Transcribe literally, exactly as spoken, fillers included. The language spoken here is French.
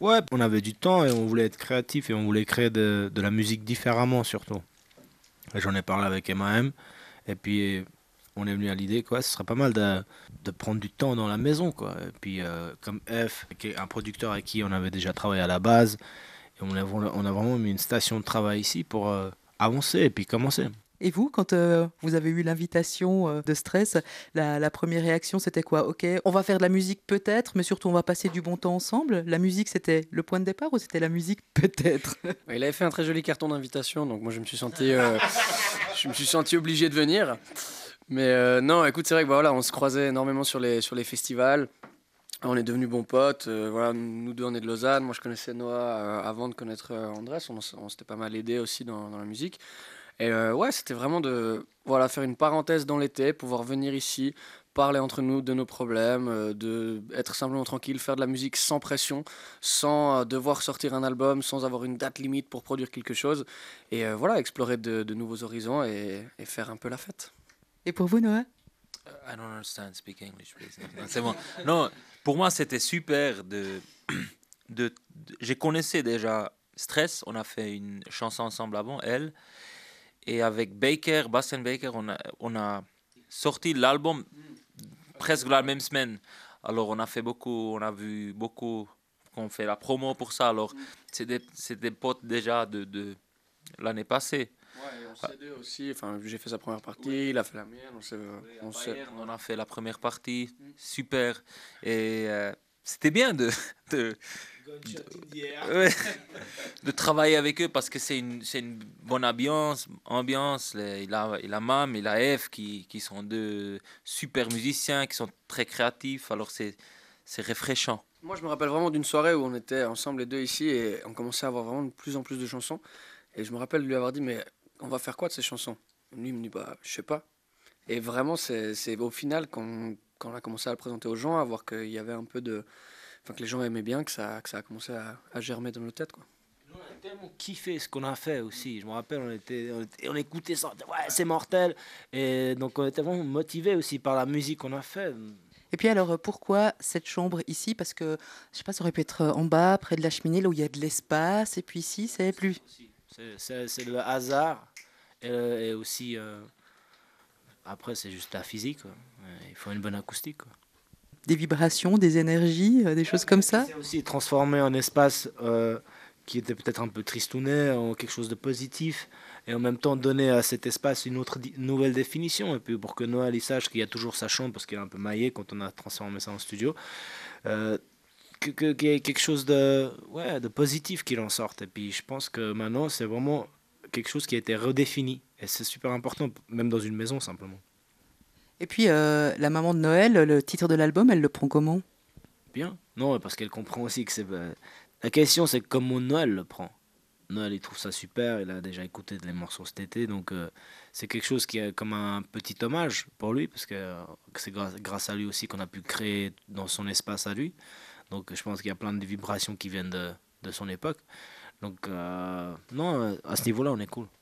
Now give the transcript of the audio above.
Ouais, on avait du temps et on voulait être créatif et on voulait créer de, de la musique différemment surtout. Et j'en ai parlé avec M A M et puis on est venu à l'idée quoi, ce serait pas mal de, de prendre du temps dans la maison quoi. Et puis euh, comme F, qui est un producteur avec qui on avait déjà travaillé à la base, et on a, on a vraiment mis une station de travail ici pour euh, avancer et puis commencer. Et vous, quand euh, vous avez eu l'invitation euh, de Stress, la, la première réaction, c'était quoi? Ok, on va faire de la musique peut-être, mais surtout on va passer du bon temps ensemble. La musique, c'était le point de départ ou c'était la musique peut-être? Ouais, il avait fait un très joli carton d'invitation, donc moi je me suis senti, euh, je me suis senti obligé de venir. Mais euh, non, écoute, c'est vrai que bah, voilà, on se croisait énormément sur les, sur les festivals. On est devenus bons potes. Euh, voilà, nous deux, on est de Lausanne. Moi, je connaissais Noah euh, avant de connaître euh, Andrés. On, s- on s'était pas mal aidés aussi dans, dans la musique. Et euh, ouais, c'était vraiment de voilà, faire une parenthèse dans l'été, pouvoir venir ici, parler entre nous de nos problèmes, euh, de être simplement tranquille, faire de la musique sans pression, sans euh, devoir sortir un album, sans avoir une date limite pour produire quelque chose. Et euh, voilà, explorer de, de nouveaux horizons et, et faire un peu la fête. Et pour vous, Noah? I don't understand, speak English, please. Non, c'est bon. Non, pour moi, c'était super de, de, de- Je connaissais déjà Stress, on a fait une chanson ensemble avant, elle. Et avec Baker, Bastian Baker, on a, on a sorti l'album presque la même semaine. Alors, on a fait beaucoup, on a vu beaucoup, on fait la promo pour ça. Alors, c'est des, c'est des potes déjà de, de l'année passée. Ouais, et on s'est deux aussi. Enfin, j'ai fait sa première partie, il a fait la mienne. On s'est, on s'est- Bayern, on a fait la première partie, super. Et euh, c'était bien de, de, de, ouais, de travailler avec eux parce que c'est une, c'est une bonne ambiance. ambiance. Les- Il a, il a Mam, il a F qui, qui sont deux super musiciens, qui sont très créatifs. Alors c'est, c'est réfréchant. Moi, je me rappelle vraiment d'une soirée où on était ensemble les deux ici et on commençait à avoir vraiment de plus en plus de chansons. Et je me rappelle lui avoir dit, mais on va faire quoi de ces chansons? Lui, il me dit, bah, je sais pas. Et vraiment, c'est c'est au final, quand, quand on a commencé à le présenter aux gens, à voir qu'il y avait un peu de. Enfin, que les gens aimaient bien, que ça, que ça a commencé à, à germer dans nos têtes, quoi. On a tellement kiffé ce qu'on a fait aussi. Je me rappelle, on était, on, était- on écoutait ça, on était, ouais, c'est mortel. Et donc on était vraiment motivés aussi par la musique qu'on a fait. Et puis alors, euh, pourquoi cette chambre ici? Parce que, je sais pas, ça aurait pu être euh, en bas, près de la cheminée, là où il y a de l'espace. Et puis ici, c'est plus... C'est c'est- c'est le hasard et, et aussi euh, après c'est juste la physique, quoi. Euh, Il faut une bonne acoustique, quoi. Des vibrations, des énergies, euh, des choses comme ça? C'est aussi transformé en espace euh, qui était peut-être un peu tristounet en quelque chose de positif et en même temps donner à cet espace une autre di- nouvelle définition et puis pour que Noël il sache qu'il y a toujours sa chambre parce qu'il est un peu maillé quand on a transformé ça en studio, euh, que, que- qu'il y ait quelque chose de, ouais, de positif qu'il en sorte. Et puis je pense que maintenant c'est vraiment quelque chose qui a été redéfini et c'est super important même dans une maison simplement. Et puis, euh, la maman de Noël, le titre de l'album, elle le prend comment? Bien. Non, parce qu'elle comprend aussi que c'est... euh, La question, c'est comment Noël le prend. Noël, il trouve ça super, il a déjà écouté les morceaux cet été, donc euh, c'est quelque chose qui est comme un petit hommage pour lui, parce que, euh, que c'est grâce, grâce à lui aussi qu'on a pu créer dans son espace à lui. Donc je pense qu'il y a plein de vibrations qui viennent de, de son époque. Donc euh, non, euh, à ce niveau-là, on est cool.